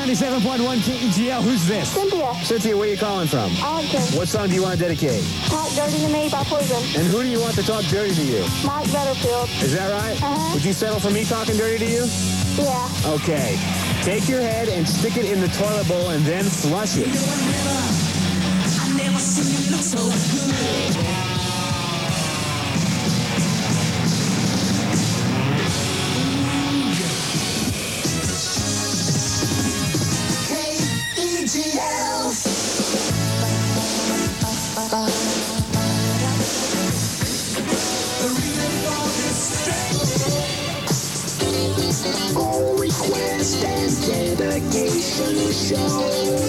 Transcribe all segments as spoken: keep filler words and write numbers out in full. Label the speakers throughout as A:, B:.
A: ninety-seven point one K E G L. Who's this?
B: Cynthia.
A: Cynthia, where are you calling from?
B: Arlington.
A: What song do you want to dedicate?
B: Talk Dirty to Me by Poison.
A: And who do you want to talk dirty to you?
B: Mike Butterfield.
A: Is that right?
B: Uh-huh.
A: Would you settle for me talking dirty to you?
B: Yeah.
A: Okay. Take your head and stick it in the toilet bowl and then flush it.
C: I never seen you look so good.
D: All request and dedication show.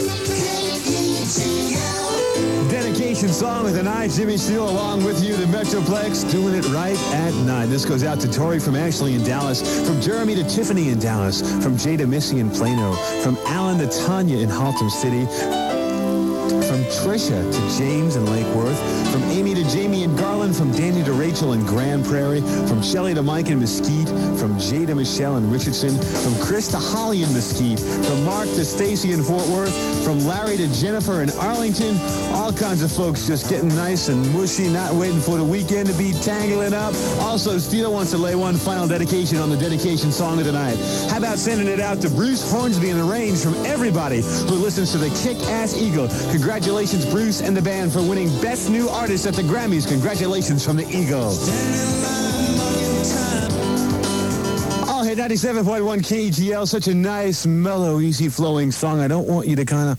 A: Dedication song with an I, Jimmy Steele, along with you, the Metroplex, doing it right at nine. This goes out to Tori from Ashley in Dallas, from Jeremy to Tiffany in Dallas, from Jay to Missy in Plano, from Alan to Tanya in Haltom City, from Trisha to James in Lake Worth, from Amy to Jamie in Garland, from Danny to Rachel in Grand Prairie, from Shelley to Mike in Mesquite, from Jay to Michelle in Richardson, from Chris to Holly in Mesquite, from Mark to Stacy in Fort Worth, from Larry to Jennifer in Arlington. All kinds of folks just getting nice and mushy, not waiting for the weekend to be tangling up. Also, Steele wants to lay one final dedication on the dedication song of the night. How about sending it out to Bruce Hornsby in the range from everybody who listens to the Kick-Ass Eagle. Congratulations, Bruce and the band, for winning Best New Artist at the Grammys. Congratulations from the Eagle. Oh, hey, ninety-seven point one K E G L, such a nice, mellow, easy-flowing song. I don't want you to kind of...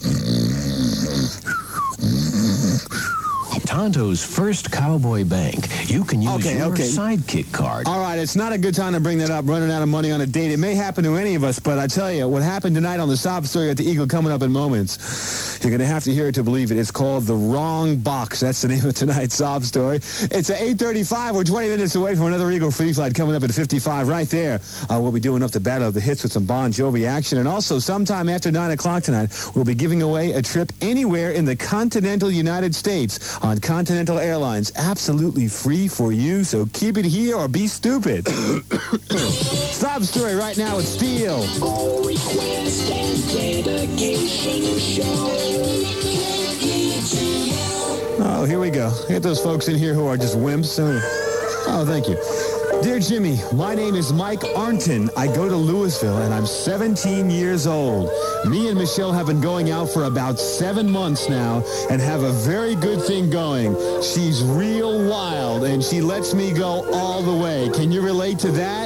E: Tonto's First Cowboy Bank. You can use
A: Okay,
E: your
A: okay.
E: sidekick card.
A: All right, it's not a good time to bring that up, running out of money on a date. It may happen to any of us, but I tell you, what happened tonight on the Sob Story at the Eagle coming up in moments. You're going to have to hear it to believe it. It's called The Wrong Box. That's the name of tonight's Sob Story. It's at eight thirty-five. We're twenty minutes away from another Eagle free flight coming up at fifty-five right there. Uh, we'll be doing up the Battle of the Hits with some Bon Jovi action. And also, sometime after nine o'clock tonight, we'll be giving away a trip anywhere in the continental United States on Continental Airlines. Absolutely free for you, so keep it here or be stupid. Sob Story right now with Steele.
D: All request and dedication show.
A: Oh, here we go. Get those folks in here who are just wimps. Oh, thank you. Dear Jimmy, my name is Mike Arnton. I go to Louisville, and I'm seventeen years old. Me and Michelle have been going out for about seven months now and have a very good thing going. She's real wild, and she lets me go all the way. Can you relate to that?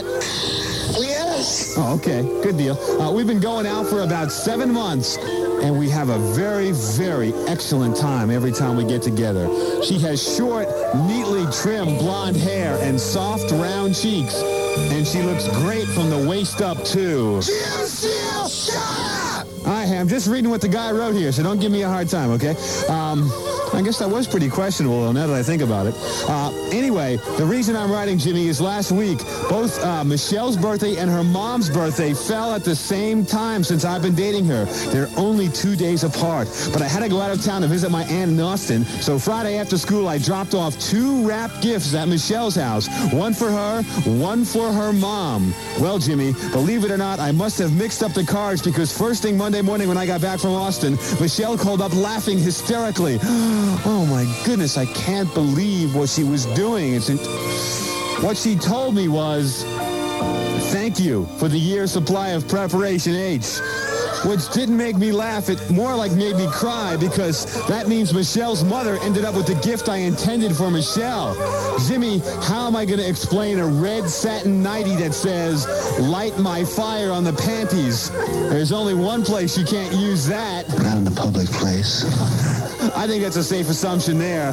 D: Yes.
A: Oh, okay. Good deal. Uh, we've been going out for about seven months, and we have a very, very excellent time every time we get together. She has short, neatly trimmed blonde hair and soft, round cheeks, and she looks great from the waist up, too.
D: Jim Steele, shut up!
A: I am just reading what the guy wrote here, so don't give me a hard time, okay? Um, I guess that was pretty questionable, though, now that I think about it. Uh, anyway, the reason I'm writing, Jimmy, is last week, both uh, Michelle's birthday and her mom's birthday fell at the same time since I've been dating her. They're only two days apart, but I had to go out of town to visit my aunt in Austin, so Friday after school, I dropped off two wrapped gifts at Michelle's house, one for her, one for her mom. Well, Jimmy, believe it or not, I must have mixed up the cards because first thing Monday morning when I got back from Austin, Michelle called up laughing hysterically. Oh, my goodness, I can't believe what she was doing. It's in- what she told me was, thank you for the year's supply of Preparation H. Which didn't make me laugh. It more like made me cry because that means Michelle's mother ended up with the gift I intended for Michelle. Jimmy, how am I going to explain a red satin nightie that says, light my fire on the panties? There's only one place you can't use that.
D: Not in a public place.
A: I think that's a safe assumption there.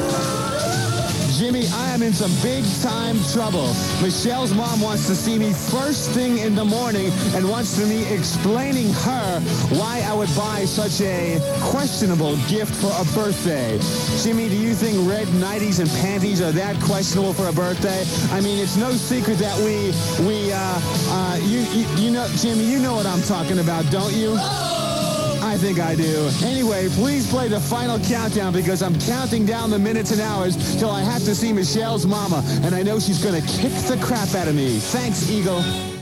A: Jimmy, I am in some big-time trouble. Michelle's mom wants to see me first thing in the morning and wants to me explaining her why I would buy such a questionable gift for a birthday. Jimmy, do you think red nighties and panties are that questionable for a birthday? I mean, it's no secret that we, we, uh, uh, you, you, you know, Jimmy, you know what I'm talking about, don't you? I think I do. Anyway, please play the final countdown because I'm counting down the minutes and hours till I have to see Michelle's mama, and I know she's going to kick the crap out of me. Thanks, Eagle.